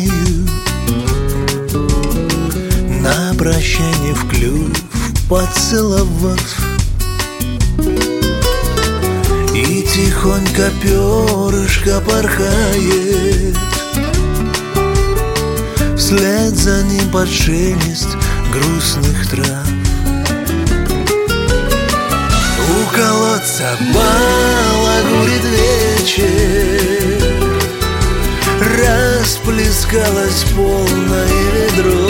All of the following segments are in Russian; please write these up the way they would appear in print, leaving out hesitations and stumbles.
шею, на прощание в клюв поцеловав, и тихонько перышко порхает, вслед за ним под шелест грустных трав. У колодца балагурит вечер, расплескалось полное ведро,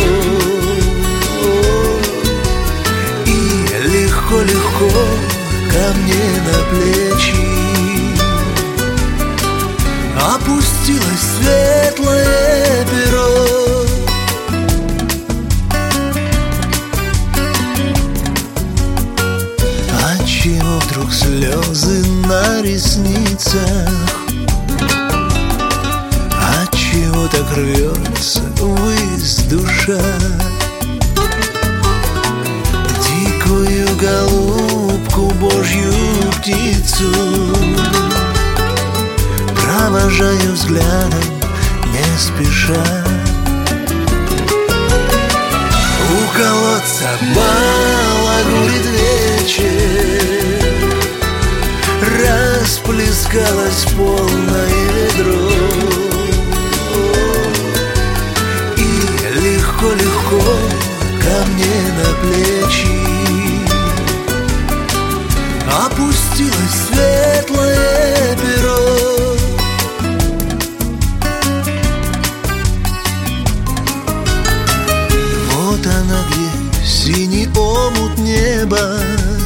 и легко-легко ко мне на плечи опустилось светлое перо. Отчего вдруг слезы на ресницах? Отчего так рвется ввысь душа? Дикую голубку, божью птицу провожаю взглядом не спеша. У колодца балагурит вечер, расплескалось полное ведро, и легко-легко ко мне на плечи опустилось светлое перо. Вот она где, синий омут неба,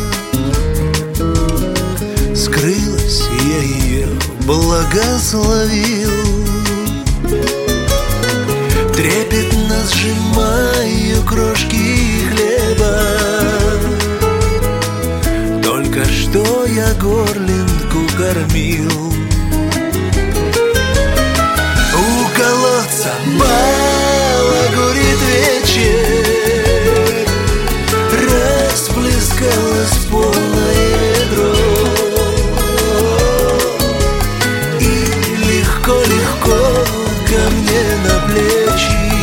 скрылась, я ее благословил, трепетно сжимаю крошки хлеба. Только что я горлинку кормил. У колодца балагурит вечер, расплескалось полное ведро, и легко-легко ко мне на плечи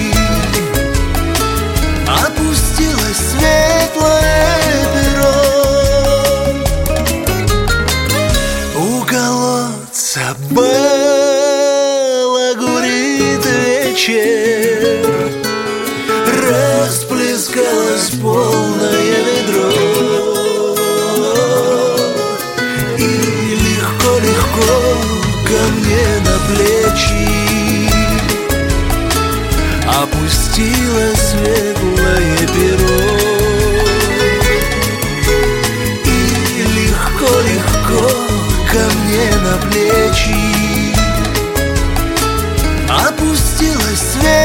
опустилось светлое перо. У колодца балагурит вечер, расплескалось полное ведро, и легко-легко ко мне на плечи опустилось светлое перо, и легко-легко ко мне на плечи опустилось светлое